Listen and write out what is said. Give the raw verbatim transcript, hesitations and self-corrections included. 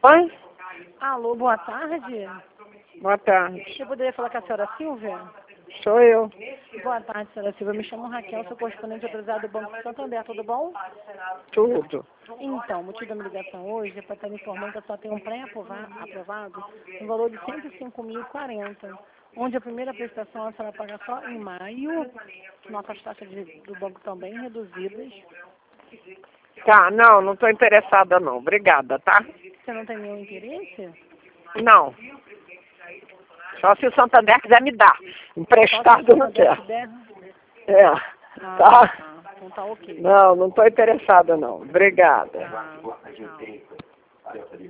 Oi? Alô, boa tarde. Boa tarde. Eu poderia falar com a senhora Silvia? Sou eu. Boa tarde, senhora Silvia. Me chamo Raquel, sou correspondente autorizado do Banco Santander. Tudo bom? Tudo. Então, o motivo da minha ligação hoje é para estar me informando que a senhora tem um pré-aprovado no valor de cento e cinco mil e quarenta, onde a primeira prestação a senhora paga só em maio, nossas taxas de, do banco também reduzidas. Tá, não, não estou interessada não. Obrigada, tá? Você não tem nenhum interesse? Não. Só se o Santander quiser me dar. Emprestado não quer. É. Ah, Tá? tá. Então tá ok. Não, não estou interessada não. Obrigada. Tá, tchau.